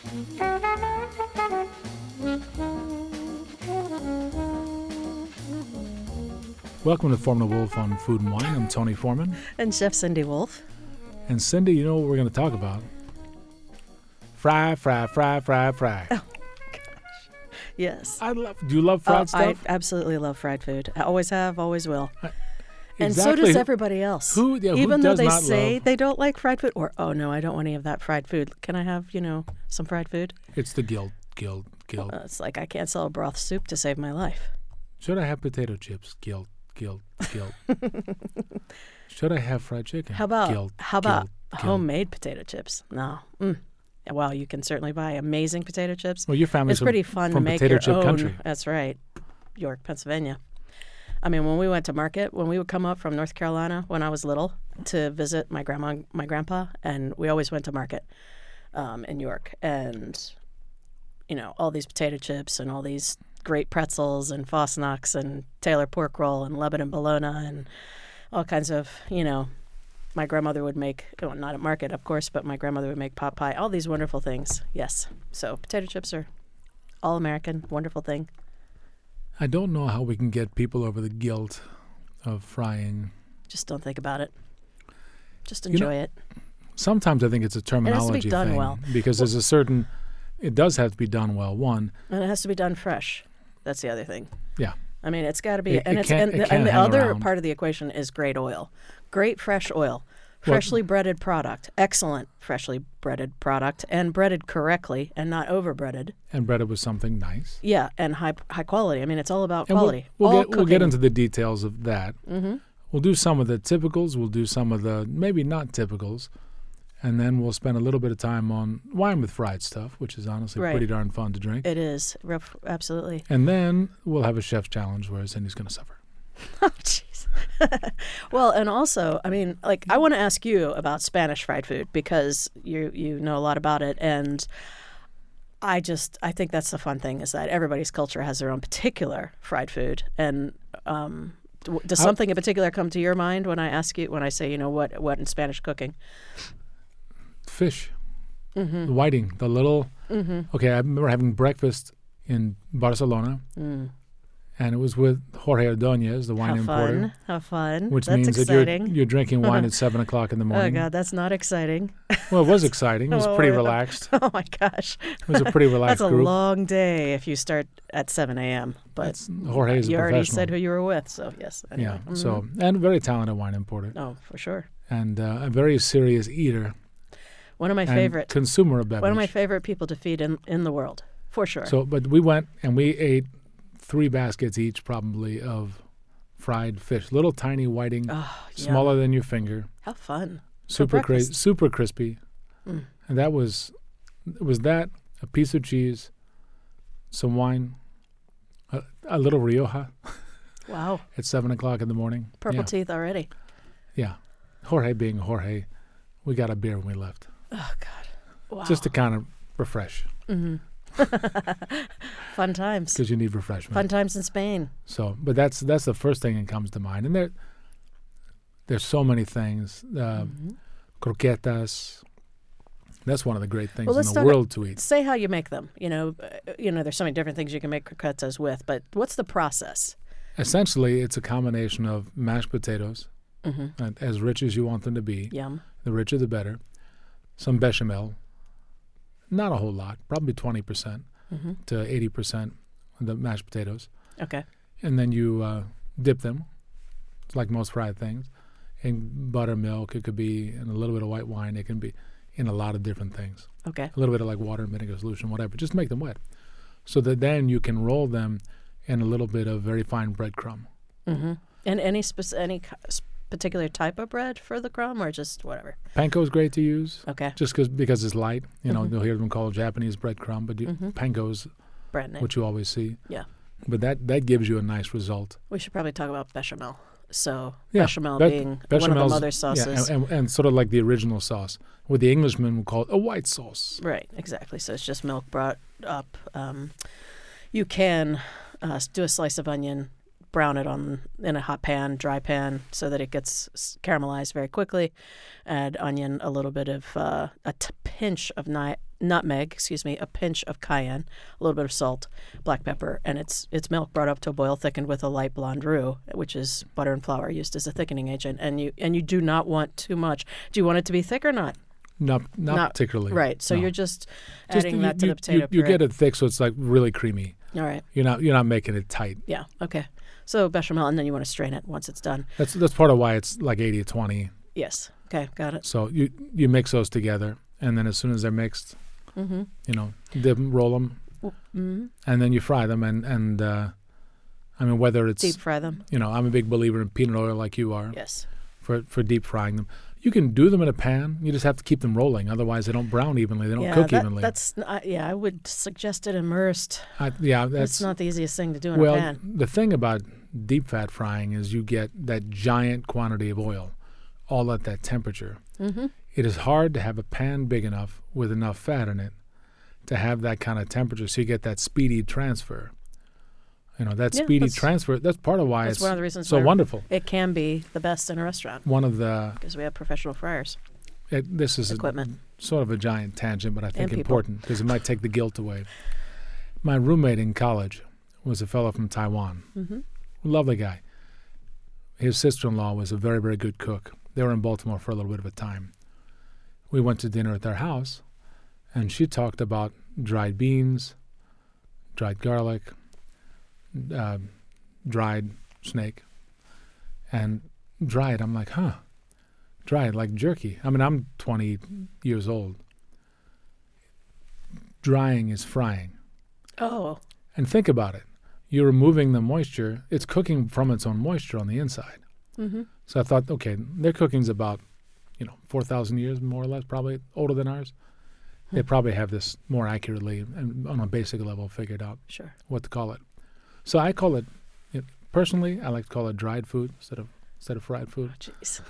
Welcome to Foreman Wolf on Food and Wine. I'm Tony Foreman. And Chef Cindy Wolf. And Cindy, you know what we're going to talk about? Fry. Oh, gosh. Yes. Do you love fried stuff? I absolutely love fried food. I always have, always will. Exactly. And so does everybody else. Even though they say they don't like fried food, or, oh, no, I don't want any of that fried food. Can I have, some fried food? It's the guilt. It's like I can't sell a broth soup to save my life. Should I have potato chips? Guilt. Should I have fried chicken? How about guilt. homemade potato chips? No. Well, you can certainly buy amazing potato chips. Well, your family's pretty fun from to make potato your chip own. country. That's right, York, Pennsylvania. I mean, when we went to market, when we would come up from North Carolina when I was little to visit my grandma, my grandpa, and we always went to market in York, and all these potato chips and all these great pretzels and Fosnacks and Taylor pork roll and Lebanon bologna and all kinds of, my grandmother would make, not at market, of course, but my grandmother would make pot pie, all these wonderful things. Yes. So potato chips are all American, wonderful thing. I don't know how we can get people over the guilt of frying. Just don't think about it. Just enjoy it. Sometimes I think it's a terminology it has to be done thing. Well. Because there's it does have to be done well, one. And it has to be done fresh. That's the other thing. Yeah. I mean, it's got to be, and the other part of the equation is great oil, great fresh oil, freshly breaded product, excellent freshly breaded product, and breaded correctly and not over breaded. And breaded with something nice. Yeah, and high quality. I mean, it's all about quality. We'll get into the details of that. Mm-hmm. We'll do some of the typicals. We'll do some of the maybe not typicals. And then we'll spend a little bit of time on wine with fried stuff, which is honestly pretty darn fun to drink. It is, absolutely. And then we'll have a chef's challenge where Cindy's going to suffer. Oh, jeez. Well, and also, I mean, I want to ask you about Spanish fried food because you know a lot about it. And I think that's the fun thing is that everybody's culture has their own particular fried food. And does something in particular come to your mind when I say, what in Spanish cooking? Fish, mm-hmm. the whiting, the little. Mm-hmm. Okay, I remember having breakfast in Barcelona, and it was with Jorge Ordóñez, the wine importer. How fun! Which that's means exciting. that you're drinking wine at 7 o'clock in the morning. Oh God, that's not exciting. Well, it was exciting. It was pretty relaxed. Oh my gosh, it was a pretty relaxed That's group. a long day if you start at 7 a.m. But Jorge is a you already professional. said who you were with, so yes. Anyway. Yeah. So and a very talented wine importer. Oh, for sure. And a very serious eater. One of my favorite consumer of beverage. One of my favorite people to feed in the world, for sure. So, but we went and we ate 3 baskets each, probably, of fried fish, little tiny whiting, smaller than your finger. How fun! Super crispy, and that was that a piece of cheese, some wine, a little Rioja. Wow! At 7 o'clock in the morning. Purple teeth already. Yeah, Jorge being Jorge, we got a beer when we left. Oh God! Wow! Just to kind of refresh. Mm-hmm. Fun times. Because you need refreshment. Fun times in Spain. So, but that's the first thing that comes to mind, and there's so many things. Croquetas. That's one of the great things in the world to eat. Say how you make them. There's so many different things you can make croquetas with, but what's the process? Essentially, it's a combination of mashed potatoes, as rich as you want them to be. Yum. The richer, the better. Some bechamel. Not a whole lot, probably 20% to 80% of the mashed potatoes. Okay. And then you dip them, like most fried things, in buttermilk. It could be in a little bit of white wine. It can be in a lot of different things. Okay. A little bit of like water and vinegar solution, whatever. Just make them wet. So that then you can roll them in a little bit of very fine breadcrumb. Mm-hmm. And any particular type of bread for the crumb or just whatever? Panko is great to use. Okay. Just because it's light. You'll hear them called Japanese breadcrumb, but panko's brand name. What you always see. Yeah. But that gives you a nice result. We should probably talk about bechamel. So bechamel being one of the mother sauces. Yeah, and sort of like the original sauce. What the Englishmen would call it a white sauce. Right, exactly. So it's just milk brought up. You can do a slice of onion, brown it in a hot pan, dry pan, so that it gets caramelized very quickly. Add onion, a little bit of pinch of nutmeg, a pinch of cayenne, a little bit of salt, black pepper, and it's milk brought up to a boil, thickened with a light blonde roux, which is butter and flour used as a thickening agent. And you do not want too much. Do you want it to be thick or not? Not particularly. Right. So no. you're just adding that to the potato You puree. get it thick, so it's like really creamy. All right. You're not making it tight. Yeah. Okay. So bechamel, and then you want to strain it once it's done. That's part of why it's like 80-20. Yes. Okay. Got it. So you mix those together, and then as soon as they're mixed, Mm-hmm. dip them, roll them, Mm-hmm. and then you fry them. And I mean, whether it's Deep fry them. I'm a big believer in peanut oil, like you are, Yes. for deep frying them. You can do them in a pan. You just have to keep them rolling, otherwise they don't brown evenly. They don't cook evenly. I would suggest it immersed. That's not the easiest thing to do in a well. pan. The thing about deep fat frying is you get that giant quantity of oil, all at that temperature. Mm-hmm. It is hard to have a pan big enough with enough fat in it to have that kind of temperature, so you get that speedy transfer. Transfer. That's part of why That's it's one of the reasons so why wonderful. It can be the best in a restaurant One of the because we have professional fryers. this is Equipment. Sort of a giant tangent, but I think And people. important because it might take the guilt away. My roommate in college was a fellow from Taiwan. Mm-hmm. Lovely guy. His sister-in-law was a very, very good cook. They were in Baltimore for a little bit of a time. We went to dinner at their house, and she talked about dried beans, dried garlic, dried snake, and dried. I'm like, dried like jerky. I mean, I'm 20 years old. Drying is frying. Oh. And think about it. You're removing the moisture. It's cooking from its own moisture on the inside. Mm-hmm. So I thought, okay, their cooking's about, 4,000 years, more or less, probably older than ours. They probably have this more accurately and on a basic level figured out Sure. what to call it. So I call it, personally, I like to call it dried food instead of fried food. Jeez.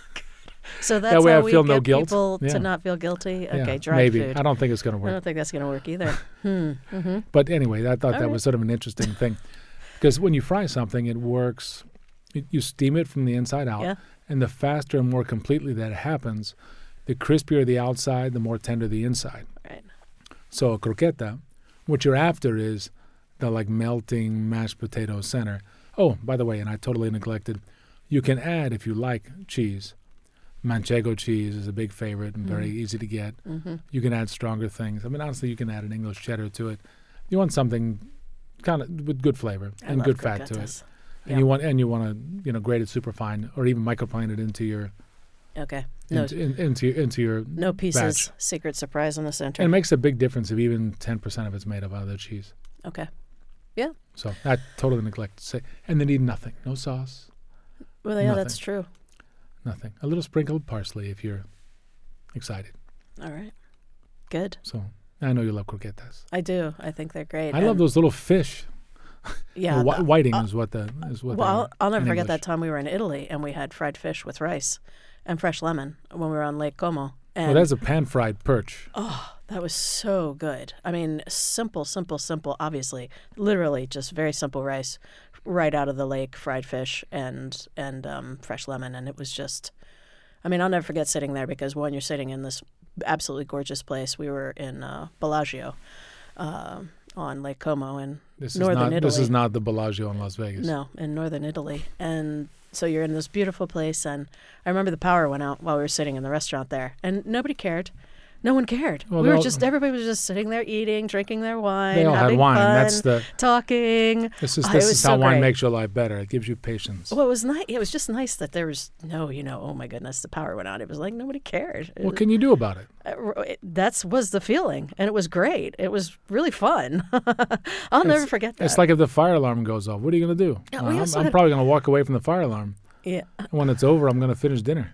So that's way how I we feel get no guilt. people Yeah. to not feel guilty? Yeah, Okay, dried maybe. food. I don't think it's going to I work. don't think that's going to work either. Mm-hmm. But anyway, I thought All that right. was sort of an interesting thing. Because when you fry something, it works. You steam it from the inside out. Yeah. And the faster and more completely that happens, the crispier the outside, the more tender the inside. Right. So a croqueta, what you're after is the melting mashed potato center. Oh, by the way, and I totally neglected, you can add, if you like, cheese. Manchego cheese is a big favorite and very easy to get. Mm-hmm. You can add stronger things. I mean, honestly, you can add an English cheddar to it. You want something kind of with good flavor I and love good fat to it. croquetas. And you want to grate it super fine or even microplane it into your Okay. No, into your no pieces. batch. Secret surprise in the center. And it makes a big difference if even 10% of it's made of other cheese. Okay. So I totally neglected to say. And they need nothing. No sauce, Well, yeah, Nothing. that's true. nothing. A little sprinkle of parsley if you're excited. All right. Good. So I know you love croquetas. I do. I think they're great. I love those little fish. Yeah. Whiting is what Well, they are I'll never in forget English. that time we were in Italy and we had fried fish with rice and fresh lemon when we were on Lake Como. And Well, that's a pan-fried perch. oh, that was so good. I mean, simple, obviously. Literally just very simple rice right out of the lake, fried fish and fresh lemon. And it was just, I mean, I'll never forget sitting there because, one, you're sitting in this absolutely gorgeous place. We were in Bellagio on Lake Como in northern Italy. This is not the Bellagio in Las Vegas. No, in northern Italy. And so you're in this beautiful place. And I remember the power went out while we were sitting in the restaurant there. And nobody cared. No one cared. Well, Everybody was just sitting there eating, drinking their wine, They all having had wine. fun, That's talking. This it is was how so wine great. makes your life better. It gives you patience. Well, it was nice. It was just nice that there was no, oh my goodness, the power went out. It was like nobody cared. What can you do about it? That was the feeling, and it was great. It was really fun. I'll never forget that. It's like if the fire alarm goes off. What are you going to do? Yeah, we also I'm had- probably going to walk away from the fire alarm. Yeah. When it's over, I'm going to finish dinner.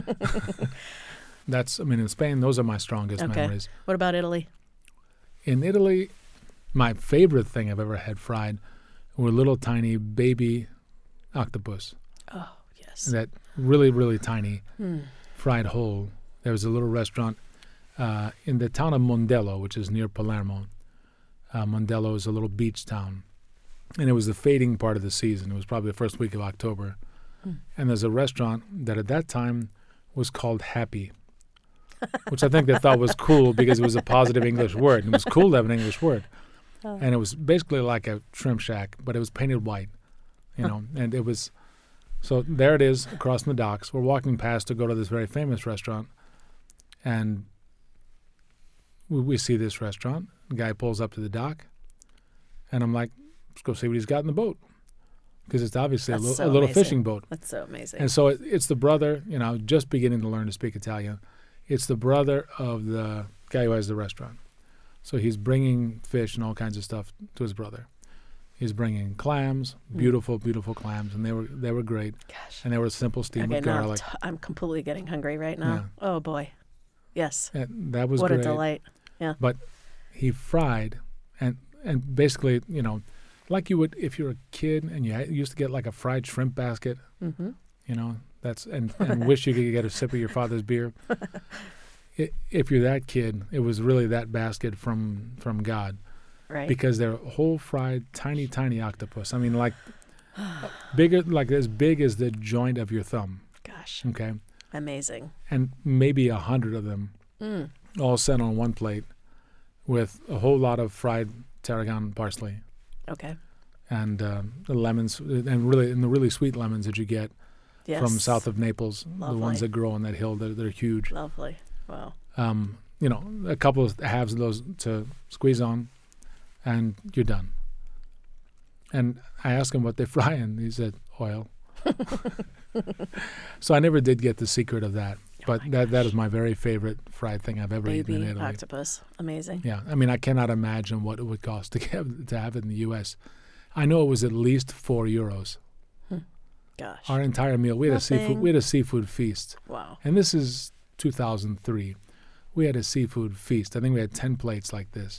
In Spain, those are my strongest Okay. memories. What about Italy? In Italy, my favorite thing I've ever had fried were little tiny baby octopus. Oh, yes. That really, really tiny fried whole. There was a little restaurant in the town of Mondello, which is near Palermo. Mondello is a little beach town. and it was the fading part of the season. It was probably the first week of October. And there's a restaurant that at that time was called Happy, which I think they thought was cool because it was a positive English word. And it was cool to have an English word. And it was basically like a shrimp shack, but it was painted white, and it was, so there it is across the docks. We're walking past to go to this very famous restaurant, and we see this restaurant. The guy pulls up to the dock, and I'm like, let's go see what he's got in the boat. Because it's obviously a little amazing. fishing boat. That's so amazing. And so it's the brother, just beginning to learn to speak Italian. It's the brother of the guy who has the restaurant. So he's bringing fish and all kinds of stuff to his brother. He's bringing clams, beautiful, beautiful clams, and they were great. Gosh. And they were simple steamed Okay, with now garlic. I'm completely getting hungry right now. Yeah. Oh, boy. Yes. And that was What great. a delight. Yeah. But he fried, and basically, like you would if you're a kid and you used to get like a fried shrimp basket, Mm-hmm. that's and wish you could get a sip of your father's beer. If you're that kid, it was really that basket from God, Right. because they're whole fried, tiny, tiny octopus. I mean, like bigger, like as big as the joint of your thumb. Gosh. Okay, Amazing. and maybe 100 of them, all set on one plate, with a whole lot of fried tarragon parsley. Okay. And the lemons, and the really sweet lemons that you get Yes. from south of Naples, the Lovely. ones that grow on that hill, they're huge. Lovely. Wow. A couple of halves of those to squeeze on, and you're done. And I asked him what they fry in. He said oil. So I never did get the secret of that. But that is my very favorite fried thing I've ever eaten in Baby Italy. octopus. Amazing. Yeah, I mean, I cannot imagine what it would cost to have it in the U.S. I know it was at least €4. Gosh. Our entire meal. We had a seafood feast, Wow. and this is 2003. We had a seafood feast. I think we had 10 plates like this,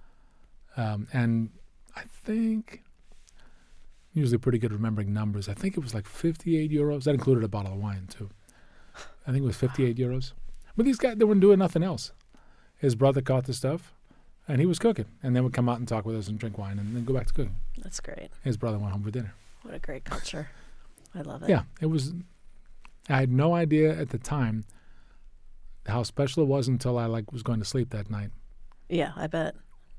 and I think usually pretty good at remembering numbers. I think it was like €58. That included a bottle of wine too. I think it was €58. But these guys, they weren't doing nothing else. His brother caught the stuff, and he was cooking, and then would come out and talk with us and drink wine, and then go back to cooking. That's great. His brother went home for dinner. What a great culture. I love it. Yeah, it was. I had no idea at the time how special it was until I was going to sleep that night. Yeah, I bet.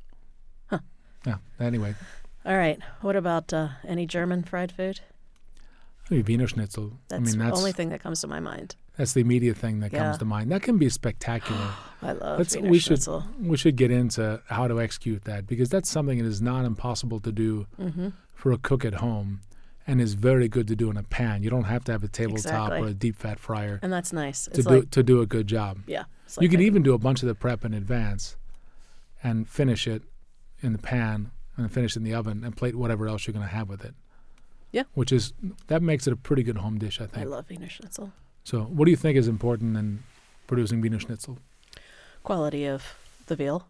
Yeah. Anyway, All right. What about any German fried food? Wiener Schnitzel. That's the only thing that comes to my mind. That's the immediate thing that comes Yeah. to mind. That can be spectacular. I love Wiener we Schnitzel. should get into how to execute that, because that's something that is not impossible to do for a cook at home, and is very good to do in a pan. You don't have to have a tabletop Exactly. or a deep fat fryer And that's nice. to It's to do a good job. yeah. It's You can making- even do a bunch of the prep in advance and finish it in the pan and then finish it in the oven and plate whatever else you're going to have with it. Yeah. That makes it a pretty good home dish, I I think. love Wiener Schnitzel. So what do you think is important in producing Wiener Schnitzel? Quality of the veal.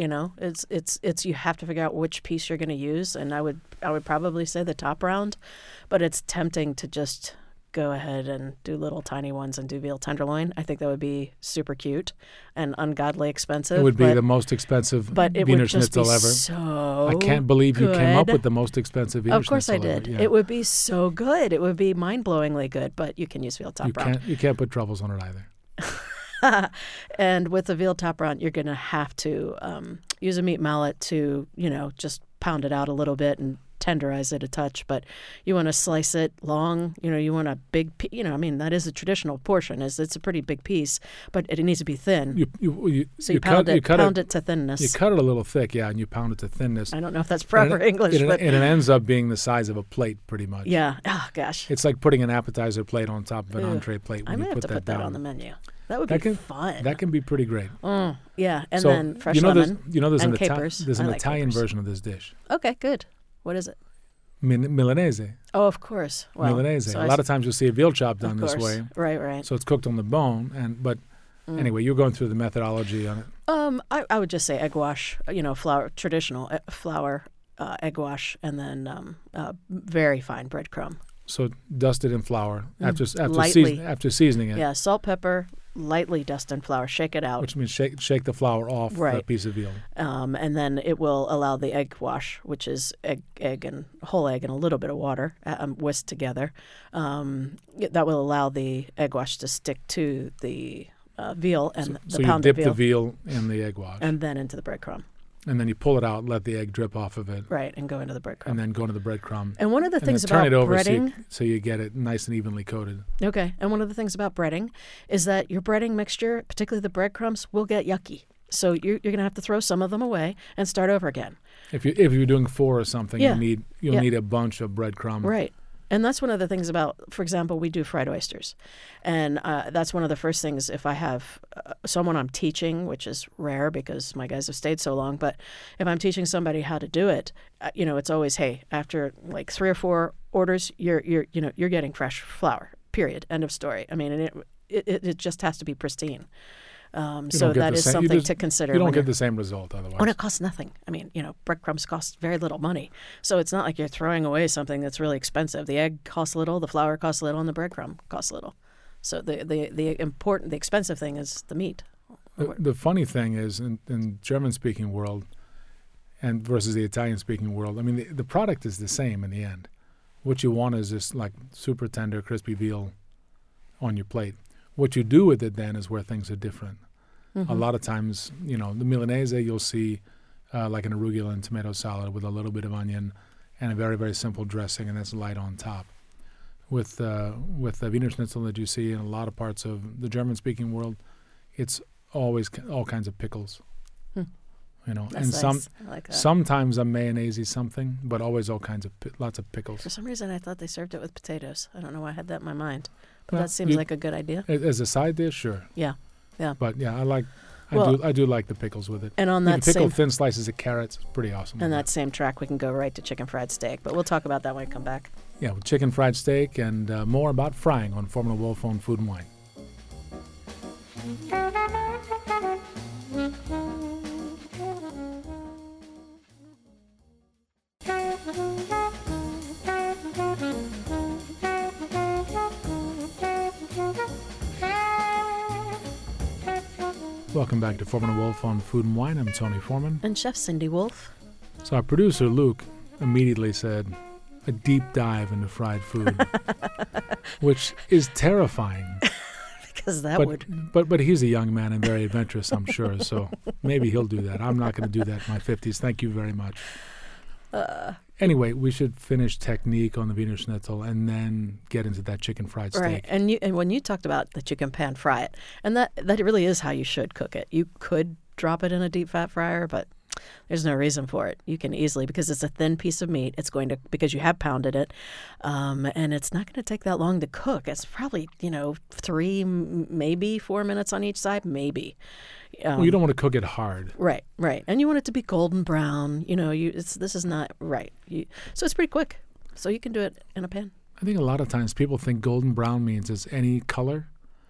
It's you have to figure out which piece you're going to use, and I would probably say the top round, but it's tempting to just go ahead and do little tiny ones and do veal tenderloin. I think that would be super cute and ungodly expensive. It would be but, the most expensive but it Wiener would just Schnitzel be ever. so I can't believe you came up good. with the most expensive Wiener Of course I Schnitzel did. ever. Yeah. It would be so good. It would be mind-blowingly good, but you can use veal top round. You can't put truffles on it either. And with the veal top round, you're going to have to use a meat mallet to, just pound it out a little bit and tenderize it a touch. But you want to slice it long. You want a big, that is a traditional portion. It's a pretty big piece, but it needs to be thin. So you pound it to thinness. You cut it a little thick, yeah, and you pound it to thinness. I don't know if that's proper English, but and it ends up being the size of a plate, pretty much. yeah. Oh gosh, It's like putting an appetizer plate on top of an Ew. entree plate. I When may you have to put that down. on the menu. That would be fun. That can be pretty great. Yeah, and So, then fresh lemon. There's and an capers. there's I an like Italian capers. version of this dish, Okay, good. What is it? Milanese. Oh, of course. Well, Milanese. so a lot of times you'll see a veal chop done of this course. way, Right. so it's cooked on the bone. But anyway, you're going through the methodology on it. I would just say egg wash. Flour, traditional flour, egg wash, and then very fine breadcrumb. So dust it in flour after Lightly. after seasoning it. Yeah, salt, pepper, lightly dust in flour, shake it out. Which means shake the flour off the Right. piece of veal. And then it will allow the egg wash, which is whole egg and a little bit of water whisked together. That will allow the egg wash to stick to the veal and the So you pounded dip the veal in the egg wash. and then into the breadcrumb. And then you pull it out, let the egg drip off of it, Right, and go into the breadcrumb. and then go into the breadcrumb. And one of the And things then turn about it over breading, so you get it nice and evenly coated. okay, and one of the things about breading is that your breading mixture, particularly the breadcrumbs, will get yucky. So you're going to have to throw some of them away and start over again. If you're doing 4 or something, Yeah. you'll Yeah. need a bunch of breadcrumbs. Right. And that's one of the things about, for example, we do fried oysters. And that's one of the first things if I have someone I'm teaching, which is rare because my guys have stayed so long, but if I'm teaching somebody how to do it, it's always, hey, after like 3 or 4 orders, you're getting fresh flour, period, end of story. I mean, and it just has to be pristine. So don't get that the is same- something to consider. You don't when get you're- the same result otherwise. when it costs nothing. I mean, breadcrumbs cost very little money. So it's not like you're throwing away something that's really expensive. The egg costs little, the flour costs little, and the breadcrumb costs little. So the expensive thing is the meat. The funny thing is, in German-speaking world and versus the Italian-speaking world, I mean, the product is the same in the end. What you want is this like super tender, crispy veal on your plate. What you do with it then is where things are different. A lot of times, the Milanese, you'll see like an arugula and tomato salad with a little bit of onion and a very, very simple dressing, and that's light on top. With the Wiener Schnitzel that you see in a lot of parts of the German-speaking world, it's always all kinds of pickles. That's And nice. I like that. sometimes a mayonnaise something, but always all kinds of lots of pickles. For some reason, I thought they served it with potatoes. I don't know why I had that in my mind. But Well, that seems like a good idea. As a side dish, sure. Yeah. Yeah. But yeah, Well- I do like the pickles with it. And on You that can pickle same thin slices of carrots. It's pretty awesome. and that same track, we can go right to chicken fried steak. But we'll talk about that when we come back. Yeah, with chicken fried steak and more about frying on Formula Wolf on Food and Wine. Welcome back to Foreman and Wolf on Food and Wine. I'm Tony Foreman. And Chef Cindy Wolf. So our producer, Luke, immediately said, a deep dive into fried food, which is terrifying. Because that would. But he's a young man and very adventurous, I'm sure. So maybe he'll do that. I'm not going to do that in my 50s. Thank you very much. Anyway, we should finish technique on the Wiener Schnitzel and then get into that chicken fried steak. Right, and when you talked about that you can pan fry it, and that really is how you should cook it. You could drop it in a deep fat fryer, but there's no reason for it. You can easily, because it's a thin piece of meat. It's going to, because you have pounded it, and it's not going to take that long to cook. It's probably 3, maybe 4 minutes on each side, maybe. Well, you don't want to cook it hard. Right, and you want it to be golden brown. This is not right. So it's pretty quick. So you can do it in a pan. I think a lot of times people think golden brown means it's any color,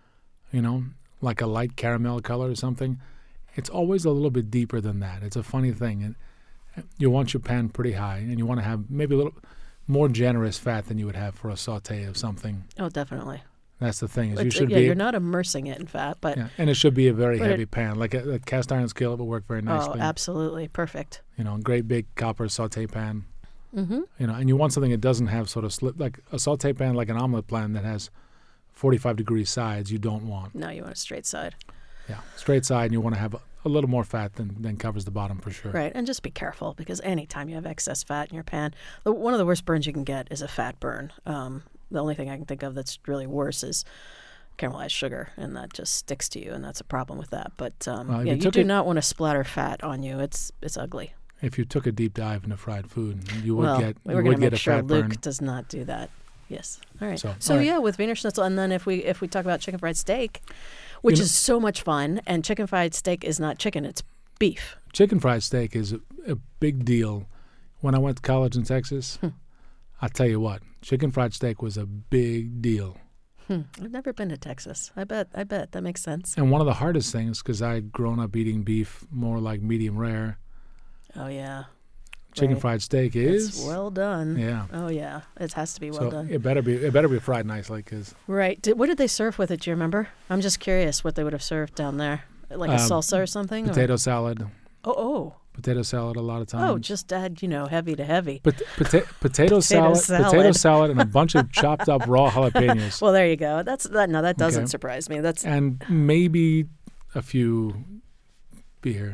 like a light caramel color or something. It's always a little bit deeper than that. It's a funny thing. And you want your pan pretty high, and you want to have maybe a little more generous fat than you would have for a saute of something. Oh, definitely. That's the thing. Is you It's- should yeah, be. you're not immersing it in fat, but Yeah, and it should be a very But heavy pan, like a cast iron skillet will work very nicely. oh, absolutely perfect. A great big copper saute pan. Mm-hmm. And you want something that doesn't have sort of slip, like a saute pan, like an omelet pan that has 45-degree sides. You don't want. No, you want a straight side. Yeah, straight side, and you want to have a little more fat than covers the bottom for sure. Right, and just be careful because anytime you have excess fat in your pan, one of the worst burns you can get is a fat burn. The only thing I can think of that's really worse is caramelized sugar, and that just sticks to you, and that's a problem with that. But if you you took do it- not want to splatter fat on you. It's ugly. If you took a deep dive into fried food, you would Well, get we're you going would to get make a sure fat Luke burn. does not do that. Yes. All right. So, So all right. yeah, with Wiener Schnitzel, and then if we talk about chicken fried steak, which know- is so much fun, and chicken fried steak is not chicken, it's beef. Chicken fried steak is a big deal. When I went to college in Texas, I'll tell you what, chicken fried steak was a big deal. I've never been to Texas. I bet that makes sense. And one of the hardest things, because I'd grown up eating beef more like medium rare, Oh yeah. chicken Right. fried steak is. It's well done. Yeah. Oh yeah, it has to be well So done. it better be fried nicely, because Right. What did they serve with it? Do you remember? I'm just curious what they would have served down there, like a salsa or something. potato salad. Oh. Potato salad a lot of times. Oh, just add heavy to heavy. But potato salad, and a bunch of chopped up raw jalapenos, Well, there you go. No, that doesn't Okay. surprise me. That's and maybe a few beer.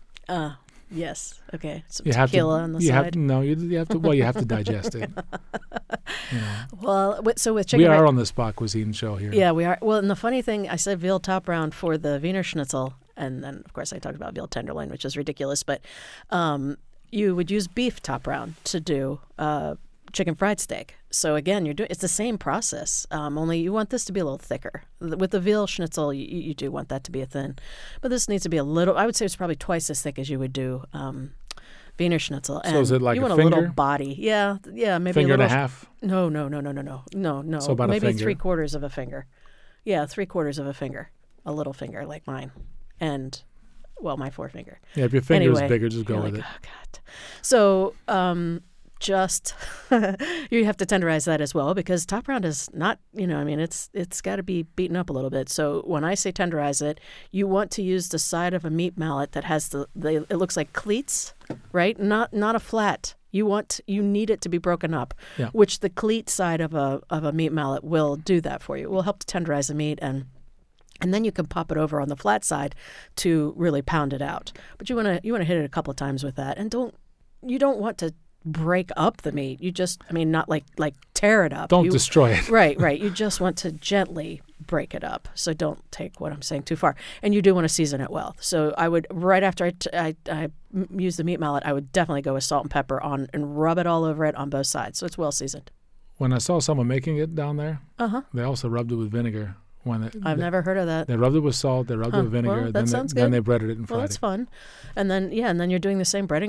yes. Okay. Some You have tequila to. on the you side. have no. You have to. Well, you have to digest it. You know. Well, so with We chicken. are on the Spa Cuisine show here. Yeah, we are. Well, and the funny thing, I said veal top round for the Wiener Schnitzel, and then of course I talked about veal tenderloin, which is ridiculous. But you would use beef top round to do chicken fried steak. So again, it's the same process. Only you want this to be a little thicker. With the veal schnitzel, you do want that to be a thin, but this needs to be a little. I would say it's probably twice as thick as you would do Wiener Schnitzel. So is it like you a want a little finger? body? Yeah, maybe Finger a little. and a half. No. So about a maybe finger. 3/4 of a finger. Yeah, 3/4 of a finger. A little finger like mine. And, well, my forefinger. Yeah, if your finger is Anyway, bigger, just go you're with like, it. oh, God. So, just you have to tenderize that as well, because top round is not, it's got to be beaten up a little bit. So when I say tenderize it, you want to use the side of a meat mallet that has it looks like cleats, right? Not a flat. You need it to be broken up, Yeah. which the cleat side of a meat mallet will do that for you. It will help to tenderize the meat, and then you can pop it over on the flat side to really pound it out. But you want to hit it a couple of times with that, and you don't want to break up the meat. You just, not like tear it up. Don't destroy it. Right. You just want to gently break it up. So don't take what I'm saying too far. And you do want to season it well. So I would, right after I use the meat mallet, I would definitely go with salt and pepper on and rub it all over it on both sides. So it's well seasoned. When I saw someone making it down there, they also rubbed it with vinegar. I've never heard of that. They rubbed it with salt. They rubbed it with vinegar. Well, that sounds then good. they breaded it and fried Well, that's it. fun. And then you're doing the same breading.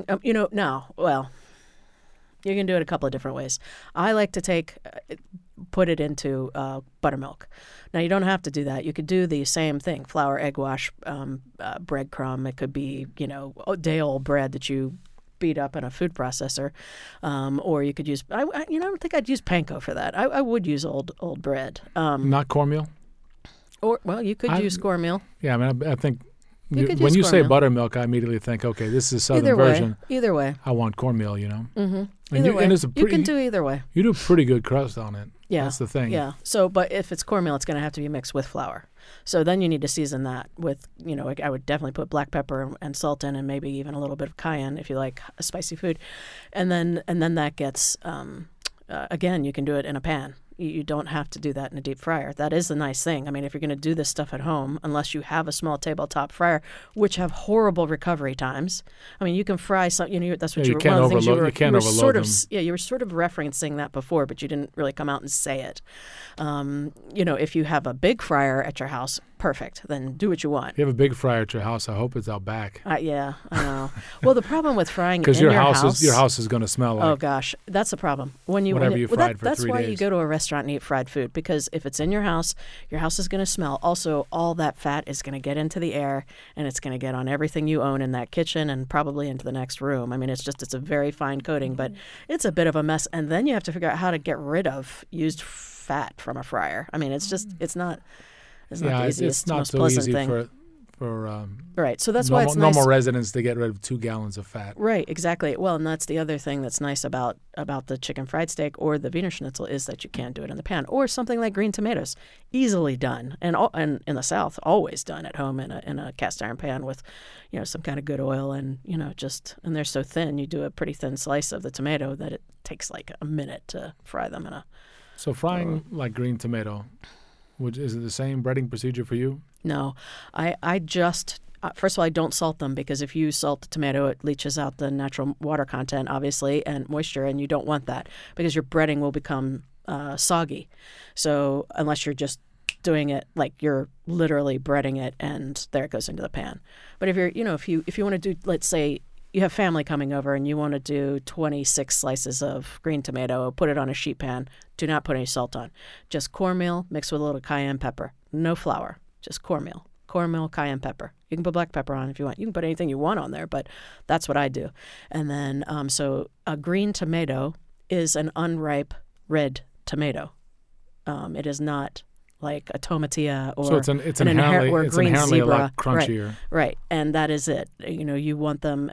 You can do it a couple of different ways. I like to put it into buttermilk. Now, you don't have to do that. You could do the same thing: flour, egg wash, breadcrumb. It could be, day-old bread that you beat up in a food processor, or you could use. I don't think I'd use panko for that. I would use old bread. Not cornmeal. Or you could use cornmeal. Yeah, I think could when use you say cornmeal. buttermilk, I immediately think, okay, this is a southern version. Either way. I want cornmeal, Mm-hmm. And Either way. and it's a You can do either way. You do a pretty good crust on it. Yeah. That's the thing. Yeah. So, but if it's cornmeal, it's going to have to be mixed with flour. So then you need to season that with, I would definitely put black pepper and salt in, and maybe even a little bit of cayenne if you like spicy food. And then that gets, again, you can do it in a pan. You don't have to do that in a deep fryer. That is the nice thing. If you're going to do this stuff at home, unless you have a small tabletop fryer, which have horrible recovery times. You can fry some. That's what you you were. can't One of the things overload. you were You can't were overload sort of. them. Yeah, you were sort of referencing that before, but you didn't really come out and say it. If you have a big fryer at your house, perfect. Then do what you want. If you have a big fryer at your house, I hope it's out back. Yeah, I know. Well, the problem with frying Because in your house is going to smell like. Oh gosh, that's the problem. Whatever you fried for that's 3 why days. you go to a restaurant and eat fried food, because if it's in your house is going to smell. Also, all that fat is going to get into the air, and it's going to get on everything you own in that kitchen and probably into the next room. It's a very fine coating, but it's a bit of a mess. And then you have to figure out how to get rid of used fat from a fryer. It's not the easiest, it's not most so pleasant easy thing. for Right. So that's normal, why it's nice. normal residents to get rid of 2 gallons of fat. Right, exactly. Well, and that's the other thing that's nice about the chicken fried steak or the Wiener Schnitzel is that you can do it in the pan, or something like green tomatoes, easily done, and in the South, always done at home in a cast iron pan with, some kind of good oil, and and they're so thin. You do a pretty thin slice of the tomato that it takes like a minute to fry them in a. So frying like green tomato, is it the same breading procedure for you? No, I just. First of all, I don't salt them, because if you salt the tomato, it leaches out the natural water content, obviously, and moisture, and you don't want that, because your breading will become soggy. So unless you're just doing it like you're literally breading it, and there it goes into the pan. But if you're, if you want to do, let's say you have family coming over and you want to do 26 slices of green tomato, put it on a sheet pan. Do not put any salt on. Just cornmeal mixed with a little cayenne pepper. No flour, just cornmeal. cornmeal, cayenne pepper. You can put black pepper on if you want. You can put anything you want on there, but that's what I do. And then, so a green tomato is an unripe red tomato. It is not like a tomatilla or so it's inherently zebra. A lot crunchier. Right. And that is it. You want them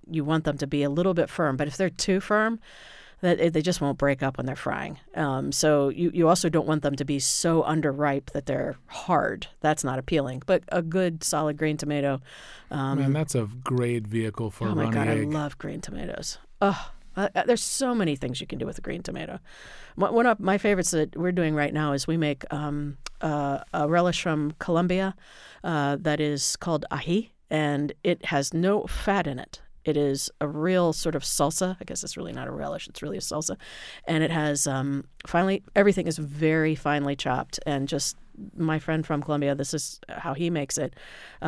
to be a little bit firm, but if they're too firm, that they just won't break up when they're frying. So you also don't want them to be so underripe that they're hard. That's not appealing. But a good solid green tomato. Man, that's a great vehicle for a runny egg. Oh my God, I love green tomatoes. Oh, there's so many things you can do with a green tomato. One of my favorites that we're doing right now is we make a relish from Colombia that is called ají, and it has no fat in it. It is a real sort of salsa. I guess it's really not a relish. It's really a salsa. And it has everything is very finely chopped. And just my friend from Colombia, this is how he makes it.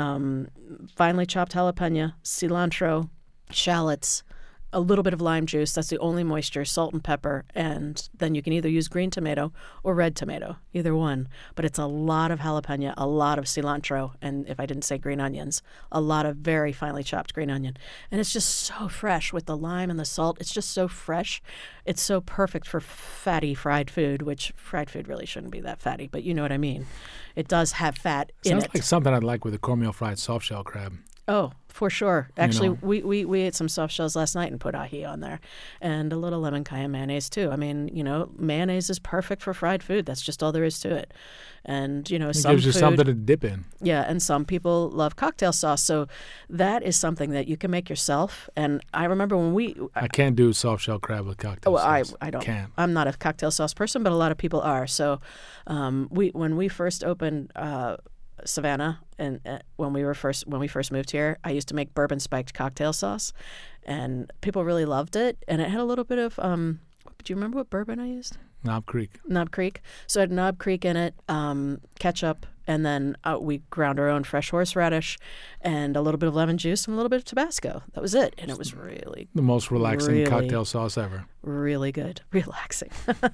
Finely chopped jalapeno, cilantro, shallots, a little bit of lime juice. That's the only moisture, salt and pepper. And then you can either use green tomato or red tomato, either one. But it's a lot of jalapeno, a lot of cilantro, and if I didn't say green onions, a lot of very finely chopped green onion. And it's just so fresh with the lime and the salt. It's just so fresh. It's so perfect for fatty fried food, which fried food really shouldn't be that fatty, but you know what I mean. It does have fat in it. Sounds like something I'd like with a cornmeal fried soft shell crab. Oh, for sure. Actually, we ate some soft shells last night and put ají on there, and a little lemon cayenne mayonnaise too. I mean, mayonnaise is perfect for fried food. That's just all there is to it. And it gives you something to dip in. Yeah, and some people love cocktail sauce, so that is something that you can make yourself. And I remember when I can't do soft shell crab with cocktail sauce. I don't. Can't. I'm not a cocktail sauce person, but a lot of people are. So, when we first opened Savannah, and when we first moved here, I used to make bourbon spiked cocktail sauce, and people really loved it. And it had a little bit of do you remember what bourbon I used? Knob Creek. So it had Knob Creek in it, ketchup, and then we ground our own fresh horseradish and a little bit of lemon juice and a little bit of Tabasco. That was it, and it was really the most relaxing cocktail sauce ever. Really good, relaxing.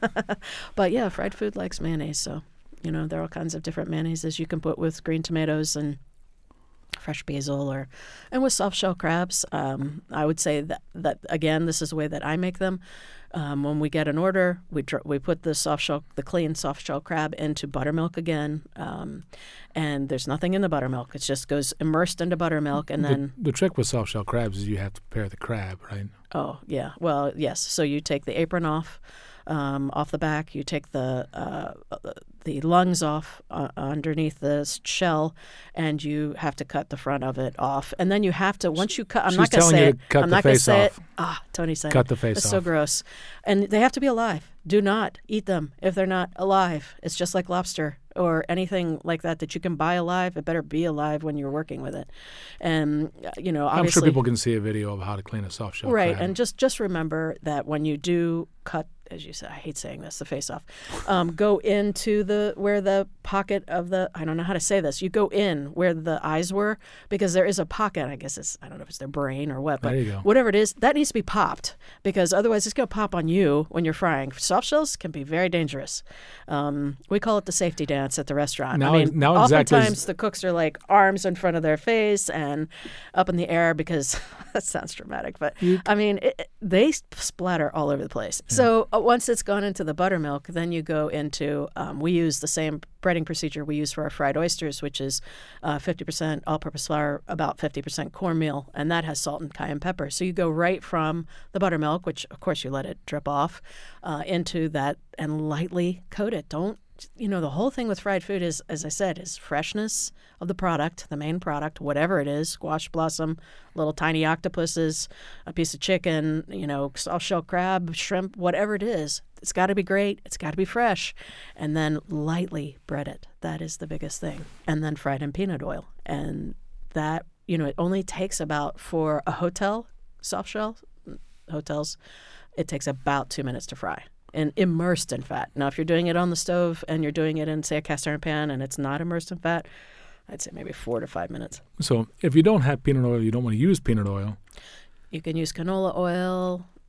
But yeah, fried food likes mayonnaise, so. There are all kinds of different mayonnaises you can put with green tomatoes and fresh basil, and with soft shell crabs. I would say that again, this is the way that I make them. When we get an order, we put the clean soft shell crab into buttermilk again, and there's nothing in the buttermilk. It just goes immersed into buttermilk, and then the trick with soft shell crabs is you have to prepare the crab, right? Oh yeah, well yes. So you take the apron off the back. You take the lungs off underneath the shell, and you have to cut the front of it off. And then you have to, once you cut, I'm not going to say it. I'm not going to say it. Tony said cut the face off. It's so gross. And they have to be alive. Do not eat them if they're not alive. It's just like lobster or anything like that you can buy alive. It better be alive when you're working with it. And, obviously, I'm sure people can see a video of how to clean a soft shell crab. Right, and just remember that when you do cut, as you said, I hate saying this, the face off, go into where the pocket of I don't know how to say this. You go in where the eyes were, because there is a pocket. I guess I don't know if it's their brain or what, but there you go. Whatever it is, that needs to be popped, because otherwise it's going to pop on you when you're frying. Soft shells can be very dangerous. We call it the safety dance at the restaurant. Oftentimes the cooks are like arms in front of their face and up in the air, because that sounds dramatic, but they splatter all over the place. Yeah. So once it's gone into the buttermilk, then you go into, we use the same breading procedure we use for our fried oysters, which is 50% all-purpose flour, about 50% cornmeal, and that has salt and cayenne pepper. So you go right from the buttermilk, which of course you let it drip off, into that and lightly coat it. The whole thing with fried food is, as I said, is freshness of the product, the main product, whatever it is, squash blossom, little tiny octopuses, a piece of chicken, soft shell crab, shrimp, whatever it is. It's got to be great. It's got to be fresh. And then lightly bread it. That is the biggest thing. And then fried in peanut oil. And that, it only takes about, for a hotel, soft shell hotels, it takes about 2 minutes to fry. And immersed in fat. Now, if you're doing it on the stove and you're doing it in, say, a cast iron pan and it's not immersed in fat, I'd say maybe 4 to 5 minutes. So if you don't have peanut oil, you don't want to use peanut oil. You can use canola oil,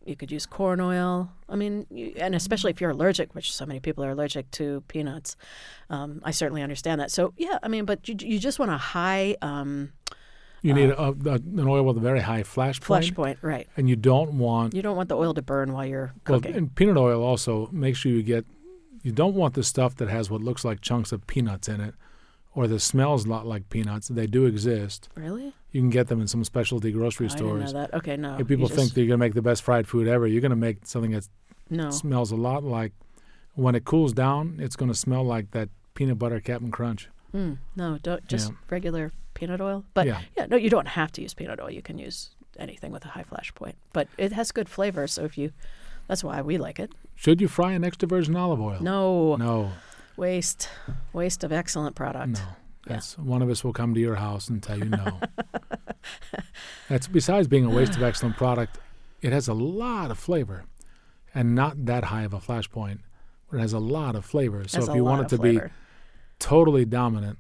You could use corn oil. I mean, and especially if you're allergic, which so many people are allergic to peanuts. I certainly understand that. So, yeah, I mean, but you just want a high... you need an oil with a very high flash point. Flash point, right. And you don't want... You don't want the oil to burn while you're cooking. Well, and peanut oil also, make sure you don't want the stuff that has what looks like chunks of peanuts in it or that smells a lot like peanuts. They do exist. Really? You can get them in some specialty grocery I stores. didn't know that. Okay, no. If people think that you're going to make the best fried food ever, you're going to make something that smells a lot like... When it cools down, it's going to smell like that peanut butter Captain Crunch. No, don't just regular peanut oil. But no, you don't have to use peanut oil. You can use anything with a high flash point. But it has good flavor, so that's why we like it. Should you fry in extra virgin olive oil? No. Waste of excellent product. No. That's one of us will come to your house and tell you no. That's besides being a waste of excellent product, it has a lot of flavor and not that high of a flash point, but it has a lot of flavor. So if you want it to be totally dominant,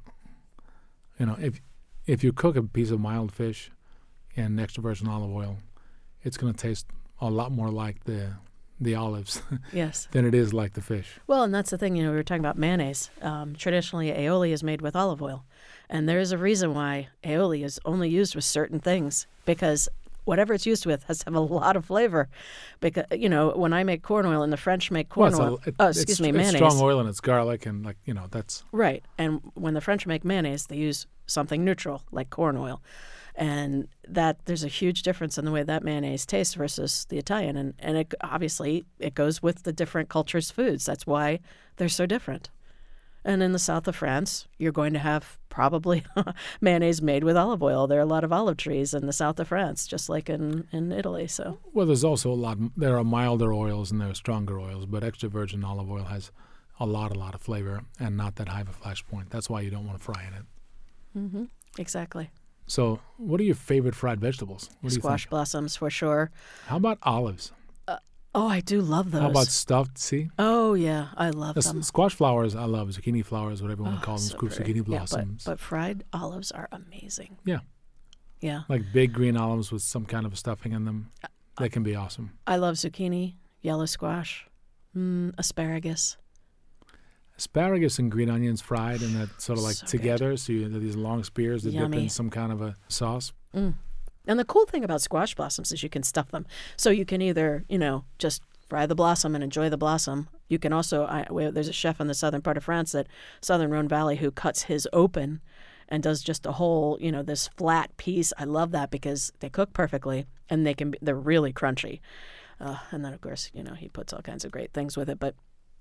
if you cook a piece of mild fish in extra virgin olive oil, it's going to taste a lot more like the olives than it is like the fish. Well, and that's the thing, we were talking about mayonnaise. Traditionally, aioli is made with olive oil. And there is a reason why aioli is only used with certain things, because whatever it's used with has to have a lot of flavor. Because, when I make corn oil and the French make mayonnaise. It's strong oil and it's garlic and that's... Right. And when the French make mayonnaise, they use something neutral like corn oil. And that there's a huge difference in the way that mayonnaise tastes versus the Italian. And it obviously it goes with the different cultures' foods. That's why they're so different. And in the south of France, you're going to have probably mayonnaise made with olive oil. There are a lot of olive trees in the south of France, just like in Italy. So well, there's also there are milder oils and there are stronger oils, but extra virgin olive oil has a lot of flavor and not that high of a flash point. That's why you don't want to fry in it. Mm-hmm. Exactly. So what are your favorite fried vegetables? Squash blossoms, for sure. How about olives? I do love those. How about stuffed, see? Oh, yeah, I love them. Squash flowers, I love. Zucchini flowers, whatever you want to call them. So zucchini blossoms. But fried olives are amazing. Yeah. Yeah. Like big green olives with some kind of a stuffing in them. They can be awesome. I love zucchini, yellow squash, asparagus. Asparagus and green onions fried and that sort of like So together. good. So you have these long spears that dip Yummy. in some kind of a sauce. And the cool thing about squash blossoms is you can stuff them. So you can either, just fry the blossom and enjoy the blossom. You can also, there's a chef in the southern part of France, southern Rhone Valley, who cuts his open and does just a whole, this flat piece. I love that because they cook perfectly and they're really crunchy. And then, of course, he puts all kinds of great things with it. But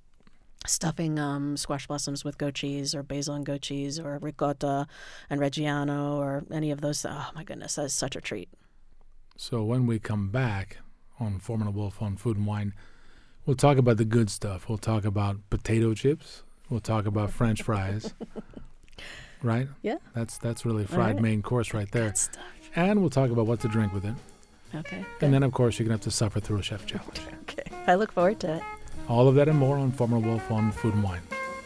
stuffing squash blossoms with goat cheese or basil and goat cheese or ricotta and Reggiano or any of those. Oh, my goodness, that is such a treat. So when we come back on Foreman and Wolf on Food and Wine, we'll talk about the good stuff. We'll talk about potato chips. We'll talk about French fries. Right? Yeah. That's really fried main course right there. Good stuff. And we'll talk about what to drink with it. Okay. Good. And then, of course, you're going to have to suffer through a chef challenge. Okay. I look forward to it. All of that and more on Foreman and Wolf on Food and Wine.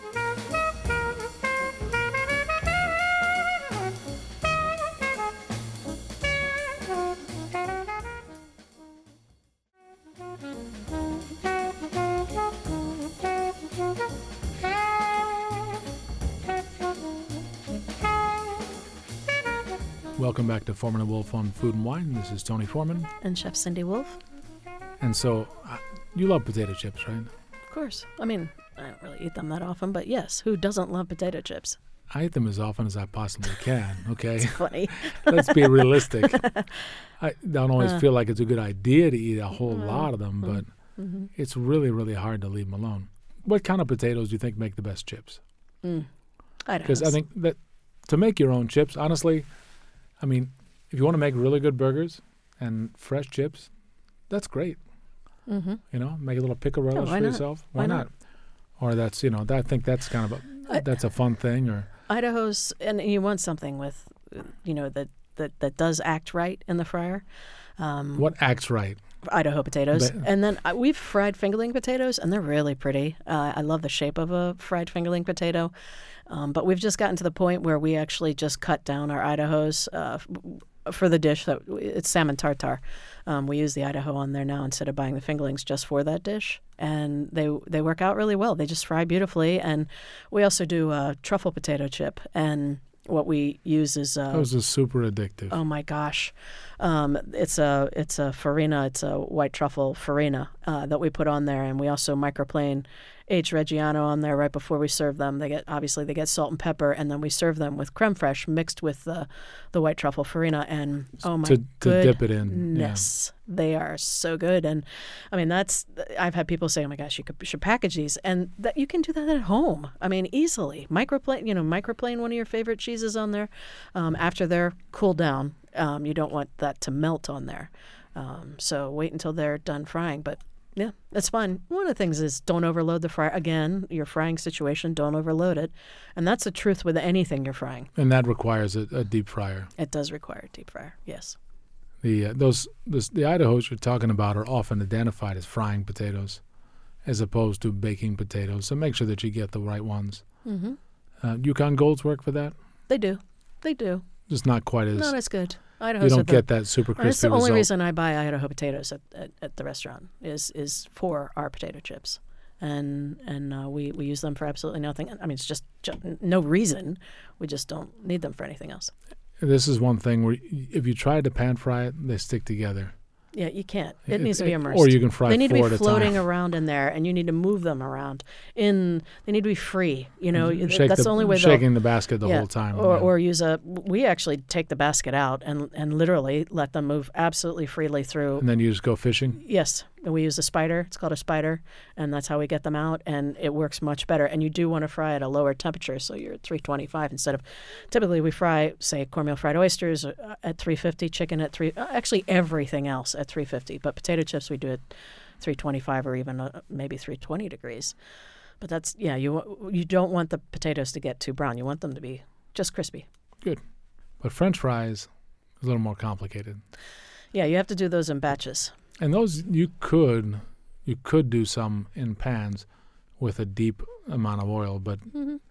Welcome back to Foreman and Wolf on Food and Wine. This is Tony Foreman. And Chef Cindy Wolf. And so, you love potato chips, right? Of course. I mean, I don't really eat them that often, but yes, who doesn't love potato chips? I eat them as often as I possibly can, okay? It's funny. Let's be realistic. I don't always feel like it's a good idea to eat a whole lot of them, but it's really, really hard to leave them alone. What kind of potatoes do you think make the best chips? I don't know. Because I think that to make your own chips, honestly, I mean, if you want to make really good burgers and fresh chips, that's great. Make a little pickle relish for yourself. Why not? Or that's, I think that's kind of that's a fun thing. Or Idaho's, and you want something with, that does act right in the fryer. What acts right? Idaho potatoes. And then we've fried fingerling potatoes, and they're really pretty. I love the shape of a fried fingerling potato. But we've just gotten to the point where we actually just cut down our Idahos for the dish, that it's salmon tartare. We use the Idaho on there now instead of buying the fingerlings just for that dish, and they work out really well. They just fry beautifully, and we also do a truffle potato chip, and what we use is Those are super addictive. oh my gosh, it's a farina, it's a white truffle farina that we put on there, and we also microplane aged Reggiano on there right before we serve them. They get salt and pepper, and then we serve them with creme fraiche mixed with the white truffle farina, and oh my to dip it in. Yeah. goodness, they are so good. And I mean, I've had people say, oh my gosh, you should package these, and that you can do that at home. I mean, easily microplane one of your favorite cheeses on there after they're cooled down. You don't want that to melt on there, so wait until they're done frying. But yeah, it's fun. One of the things is don't overload the fry. Again, your frying situation, don't overload it. And that's the truth with anything you're frying. And that requires a deep fryer. It does require a deep fryer, yes. The Idahos you're talking about are often identified as frying potatoes as opposed to baking potatoes. So make sure that you get the right ones. Mm-hmm. Yukon Golds work for that? They do. Just not quite as... Not as good. You don't get that super crispy That's the result. only reason I buy Idaho potatoes at the restaurant is for our potato chips. And we use them for absolutely nothing. I mean, it's just no reason. We just don't need them for anything else. This is one thing where if you try to pan fry it, they stick together. Yeah, you can't. It needs to be immersed. Or you can fry They need four to at be a floating time. around in there, and you need to move them around. They need to be free. That's Shake the only way. Shaking the basket the whole time. Or use we actually take the basket out and literally let them move absolutely freely through. And then you just go fishing? Yes. We use a spider. It's called a spider, and that's how we get them out, and it works much better. And you do want to fry at a lower temperature, so you're at 325 instead of typically we fry, say, cornmeal fried oysters at 350, chicken at actually everything else at 350, but potato chips we do at 325 or even maybe 320 degrees. But that's, you don't want the potatoes to get too brown. You want them to be just crispy. Good. But French fries is a little more complicated. Yeah, you have to do those in batches. And those you could do some in pans with a deep amount of oil, but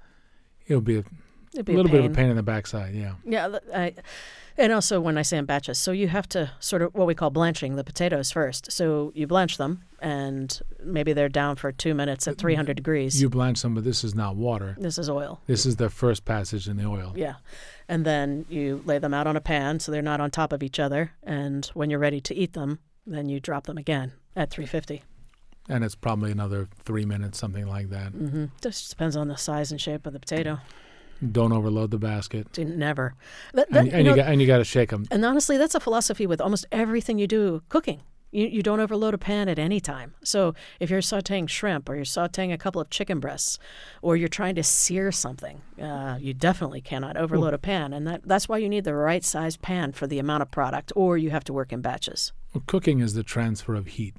it'll be a little bit of a pain in the backside, yeah. Yeah, and also when I say in batches, so you have to sort of what we call blanching the potatoes first. So you blanch them, and maybe they're down for 2 minutes at 300 degrees. You blanch them, but this is not water. This is oil. This is their first passage in the oil. Yeah. And then you lay them out on a pan so they're not on top of each other. And when you're ready to eat them, then you drop them again at 350. And it's probably another 3 minutes, something like that. Mm-hmm. Just depends on the size and shape of the potato. Don't overload the basket. Never. And you got to shake them. And honestly, that's a philosophy with almost everything you do cooking. You don't overload a pan at any time. So if you're sautéing shrimp or you're sautéing a couple of chicken breasts or you're trying to sear something, you definitely cannot overload a pan. And that's why you need the right size pan for the amount of product, or you have to work in batches. Well, cooking is the transfer of heat,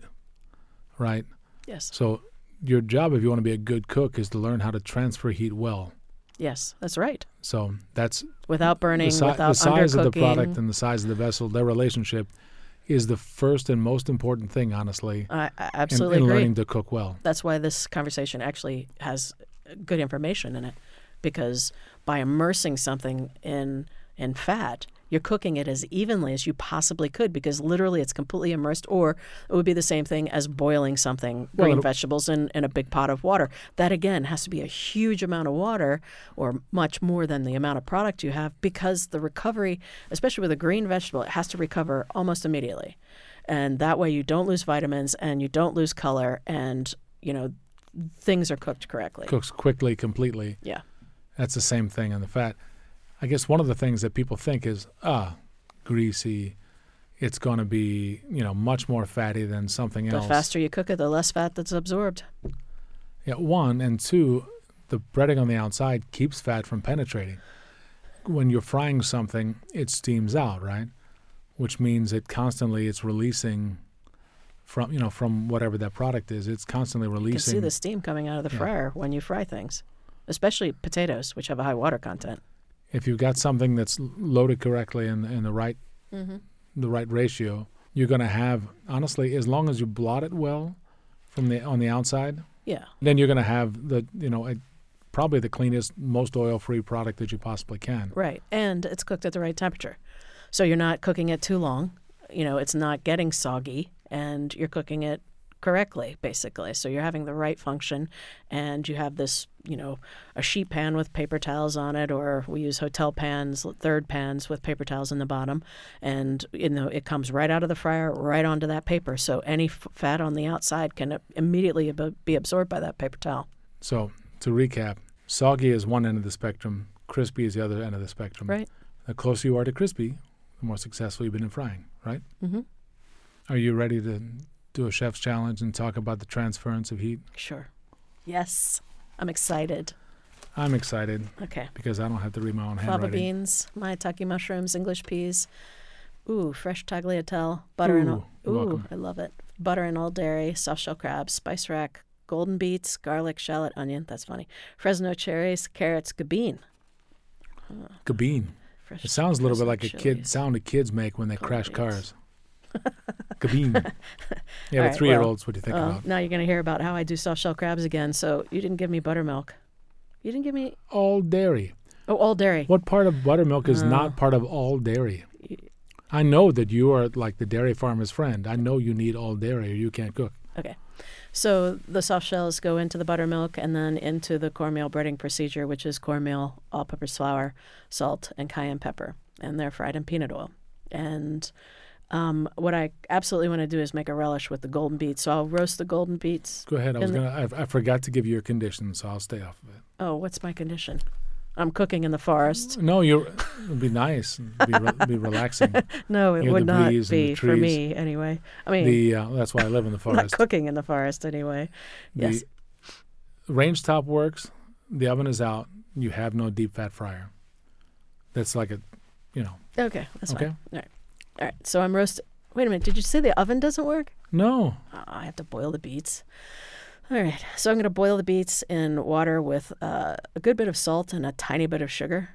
right? Yes. So your job, if you want to be a good cook, is to learn how to transfer heat well. Yes, that's right. So that's without burning, without undercooking. The size of the product and the size of the vessel, their relationship is the first and most important thing, honestly. I absolutely in agree. learning to cook well. That's why this conversation actually has good information in it, because by immersing something in fat, you're cooking it as evenly as you possibly could, because literally it's completely immersed, or it would be the same thing as boiling something, green vegetables in a big pot of water. That, again, has to be a huge amount of water, or much more than the amount of product you have, because the recovery, especially with a green vegetable, it has to recover almost immediately. And that way you don't lose vitamins and you don't lose color, and, things are cooked correctly. Cooks quickly, completely. Yeah. That's the same thing on the fat. I guess one of the things that people think is, greasy, it's going to be, much more fatty than something else. The faster you cook it, the less fat that's absorbed. Yeah, one. And two, the breading on the outside keeps fat from penetrating. When you're frying something, it steams out, right? Which means it's releasing from whatever that product is. It's constantly releasing. You can see the steam coming out of the fryer when you fry things, especially potatoes, which have a high water content. If you've got something that's loaded correctly in the right the right ratio, you're going to have, honestly, as long as you blot it well on the outside, then you're going to have probably the cleanest, most oil-free product that you possibly can. Right, and it's cooked at the right temperature. So you're not cooking it too long. It's not getting soggy, and you're cooking it correctly, basically. So you're having the right function, and you have this, a sheet pan with paper towels on it, or we use hotel pans, third pans with paper towels in the bottom, and it comes right out of the fryer, right onto that paper. So any fat on the outside can immediately be absorbed by that paper towel. So to recap, soggy is one end of the spectrum, crispy is the other end of the spectrum. Right. The closer you are to crispy, the more successful you've been in frying, right? Mm-hmm. Are you ready to do a chef's challenge and talk about the transference of heat? Sure. Yes. I'm excited. I'm excited. Okay. Because I don't have to read my own Fava handwriting. beans, maitake mushrooms, English peas. Ooh, fresh tagliatelle, butter and all. You're Ooh, welcome. I love it. Butter and all dairy, soft shell crab, spice rack, golden beets, garlic, shallot, onion. That's funny. Fresno cherries, carrots, gabine. Gabine. Fresh It sounds a little bit Fresno like a chilies. sound that kids make when they crash beans. cars. Gabine. Yeah, All the right, 3-year-olds, what do you think about? Now you're going to hear about how I do soft shell crabs again. So you didn't give me buttermilk. You didn't give me All dairy. all dairy. What part of buttermilk is not part of all dairy? I know that you are like the dairy farmer's friend. I know you need all dairy or you can't cook. Okay. So the soft shells go into the buttermilk and then into the cornmeal breading procedure, which is cornmeal, all-purpose flour, salt, and cayenne pepper. And they're fried in peanut oil. And what I absolutely want to do is make a relish with the golden beets. So I'll roast the golden beets. Go ahead. I forgot to give you your condition, so I'll stay off of it. Oh, what's my condition? I'm cooking in the forest. No, it'd be nice. It'd be relaxing. No, it Near would the not breeze and the be for trees. me anyway. I mean, That's why I live in the I'm not forest. cooking in the forest anyway. Yes. The range top works. The oven is out. You have no deep fat fryer. That's like Okay, that's Okay. fine. All right. So I'm roasting. Wait a minute. Did you say the oven doesn't work? No. Oh, I have to boil the beets. All right. So I'm going to boil the beets in water with a good bit of salt and a tiny bit of sugar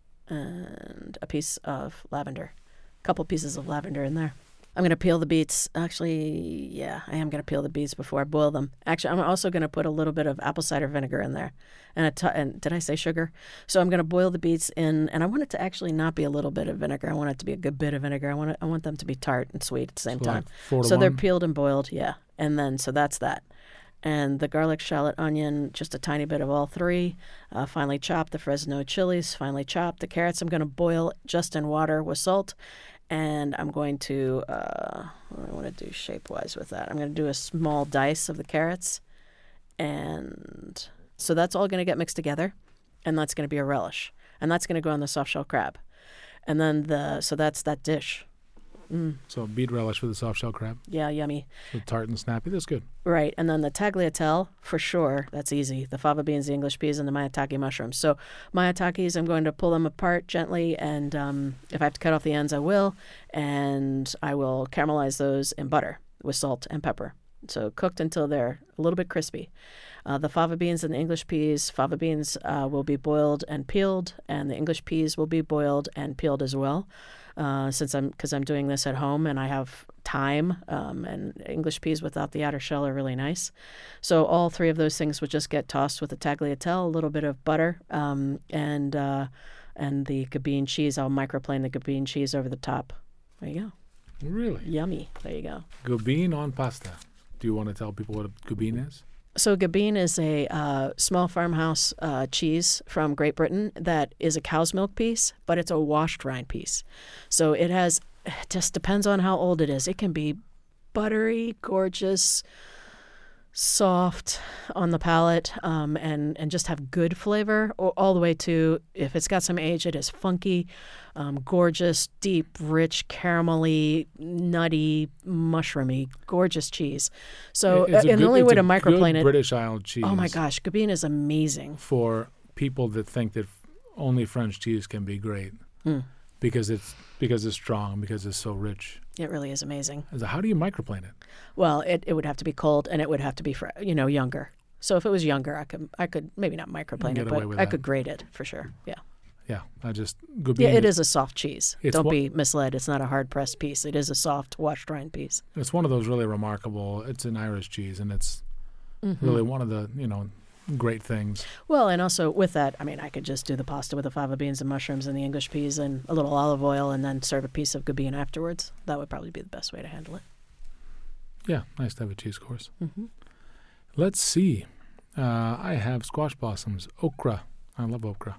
and a piece of lavender. A couple pieces of lavender in there. I'm going to peel the beets. Actually, yeah, I am going to peel the beets before I boil them. Actually, I'm also going to put a little bit of apple cider vinegar in there. And did I say sugar? So I'm going to boil the beets in, and I want it to actually not be a little bit of vinegar. I want it to be a good bit of vinegar. I want them to be tart and sweet at the same So time. like 4 to So they're 1. peeled and boiled, yeah. And then, so that's that. And the garlic, shallot, onion, just a tiny bit of all three. Finely chopped the Fresno chilies, finely chopped. The carrots I'm going to boil just in water with salt. And I'm going to, what do I want to do shape-wise with that? I'm going to do a small dice of the carrots. And so that's all going to get mixed together. And that's going to be a relish. And that's going to go on the soft shell crab. And then so that's that dish. So beet relish with the soft shell crab. Yeah, yummy. So tart and snappy. That's good. Right. And then the tagliatelle, for sure, that's easy. The fava beans, the English peas, and the maitake mushrooms. So maitakes, I'm going to pull them apart gently, and if I have to cut off the ends, I will. And I will caramelize those in butter with salt and pepper. So cooked until they're a little bit crispy. The fava beans and the English peas, fava beans will be boiled and peeled, and the English peas will be boiled and peeled as well. Because I'm doing this at home and I have time, and English peas without the outer shell are really nice. So all three of those things would just get tossed with the tagliatelle, a little bit of butter, and the gabine cheese. I'll microplane the gabine cheese over the top. There you go. Really? Yummy. There you go. Gabine on pasta. Do you want to tell people what a gabine is? So gabine is a small farmhouse cheese from Great Britain that is a cow's milk piece, but it's a washed rind piece. So it just depends on how old it is. It can be buttery, gorgeous, soft on the palate, and just have good flavor, all the way to, if it's got some age, it is funky, gorgeous, deep, rich, caramelly, nutty, mushroomy, gorgeous cheese. So It's a and the only it's way a to microplane good it. British Isle cheese. Oh my gosh, gabine is amazing. For people that think that only French cheese can be great because it's strong, because it's so rich. It really is amazing. So how do you microplane it? Well, it would have to be cold, and it would have to be younger. So if it was younger, I could maybe not microplane Get it, away but with I that. could grate it for sure. Yeah. Yeah, gabine. Yeah, it is a soft cheese. It's Don't be misled. It's not a hard pressed piece. It is a soft washed rind piece. It's one of those really remarkable. It's an Irish cheese, and it's Mm-hmm. really one of the great things. Well, and also with that, I mean, I could just do the pasta with the fava beans and mushrooms and the English peas and a little olive oil and then serve a piece of gabine afterwards. That would probably be the best way to handle it. Yeah, nice to have a cheese course. Mm-hmm. Let's see. I have squash blossoms, okra. I love okra.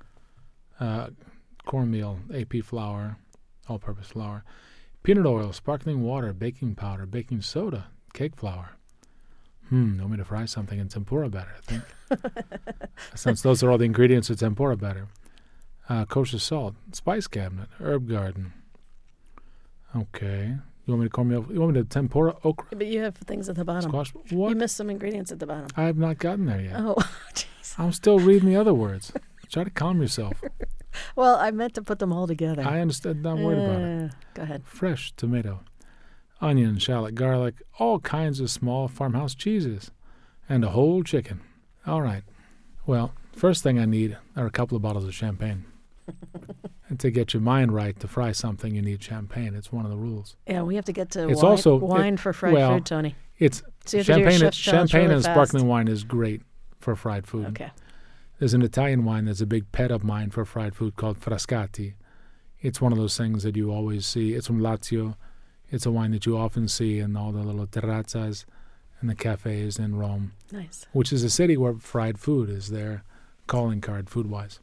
Cornmeal, AP flour, all-purpose flour, peanut oil, sparkling water, baking powder, baking soda, cake flour. You want me to fry something in tempura batter, I think. Since those are all the ingredients of tempura batter. Kosher salt, spice cabinet, herb garden. Okay. You want me to tempura okra? But you have things at the bottom. Squash? What? You missed some ingredients at the bottom. I have not gotten there yet. Oh, jeez. I'm still reading the other words. Try to calm yourself. Well, I meant to put them all together. I understand. Not worried about it. Go ahead. Fresh tomato, onion, shallot, garlic, all kinds of small farmhouse cheeses, and a whole chicken. All right. Well, first thing I need are a couple of bottles of champagne. And to get your mind right, to fry something, you need champagne. It's one of the rules. Yeah, we have to get to It's wine, also- wine for fried food, Tony. It's So you have to do your chef's challenge champagne really and fast. sparkling wine is great for fried food. Okay. There's an Italian wine that's a big pet of mine for fried food called Frascati. It's one of those things that you always see. It's from Lazio. It's a wine that you often see in all the little terrazzas and the cafes in Rome, Nice. which is a city where fried food is their calling card food-wise.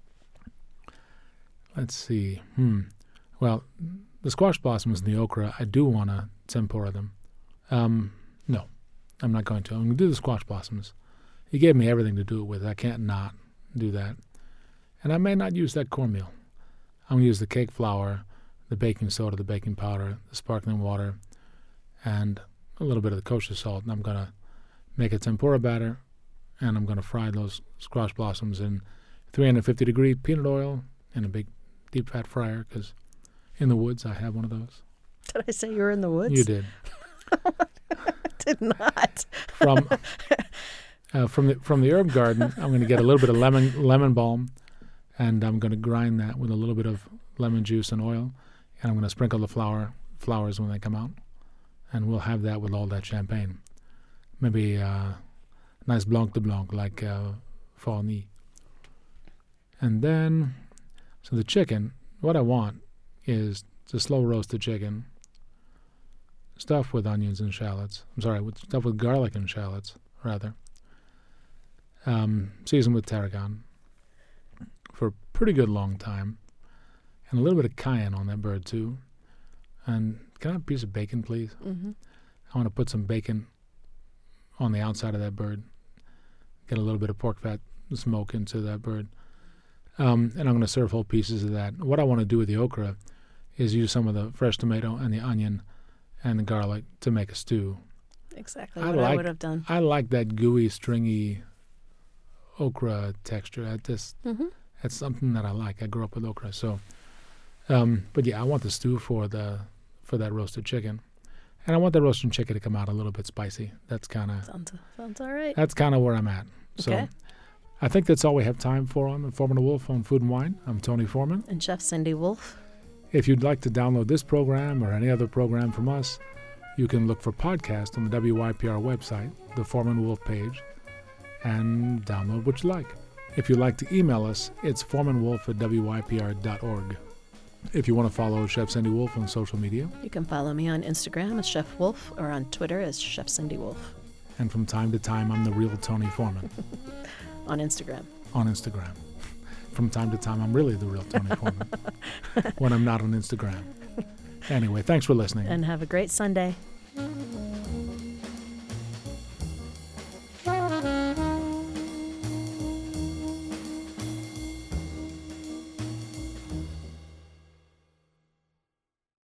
Let's see. Well, the squash blossoms and the okra, I do want to tempura them. No, I'm not going to. I'm going to do the squash blossoms. He gave me everything to do it with. I can't not do that. And I may not use that cornmeal. I'm going to use the cake flour, the baking soda, the baking powder, the sparkling water, and a little bit of the kosher salt. And I'm going to make a tempura batter, and I'm going to fry those squash blossoms in 350-degree peanut oil in a big deep fat fryer, because in the woods I have one of those. Did I say you were in the woods? You did. Did not. From the herb garden, I'm going to get a little bit of lemon balm, and I'm going to grind that with a little bit of lemon juice and oil, and I'm going to sprinkle the flowers when they come out, and we'll have that with all that champagne. Maybe nice blanc de blanc like Forny. And then, so the chicken, what I want is to slow roast the chicken, stuffed with onions and shallots. Stuffed with garlic and shallots, rather. Seasoned with tarragon for a pretty good long time. And a little bit of cayenne on that bird, too. And can I have a piece of bacon, please? Mm-hmm. I want to put some bacon on the outside of that bird. Get a little bit of pork fat smoke into that bird. And I'm going to serve whole pieces of that. What I want to do with the okra is use some of the fresh tomato and the onion and the garlic to make a stew. Exactly what I would have done. I like that gooey, stringy okra texture. That's something that I like. I grew up with okra. So, but yeah, I want the stew for that roasted chicken. And I want the roasted chicken to come out a little bit spicy. That's kind of... Sounds all right. That's kind of where I'm at. So Okay. I think that's all we have time for on Foreman and Wolf on Food and Wine. I'm Tony Foreman. And Chef Cindy Wolf. If you'd like to download this program or any other program from us, you can look for podcast on the WYPR website, the Foreman Wolf page, and download what you like. If you'd like to email us, it's foremanwolf@wypr.org. If you want to follow Chef Cindy Wolf on social media. You can follow me on Instagram as Chef Wolf or on Twitter as Chef Cindy Wolf. And from time to time, I'm the real Tony Foreman. On Instagram. On Instagram. From time to time, I'm really the real Tony Foreman when I'm not on Instagram. Anyway, thanks for listening. And have a great Sunday.